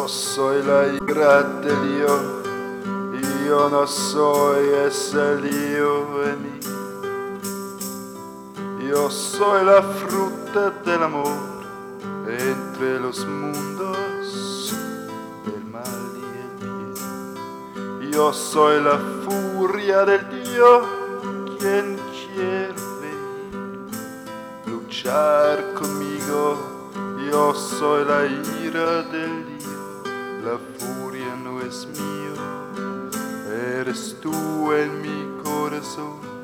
Yo soy la ira del lío y yo no soy ese lío en mí. Yo soy la fruta del amor entre los mundos del mal y el bien. Yo soy la furia del Dios, quien quiere venir luchar conmigo. Yo soy la ira del lío, la furia no es mío, eres tú en mi corazón.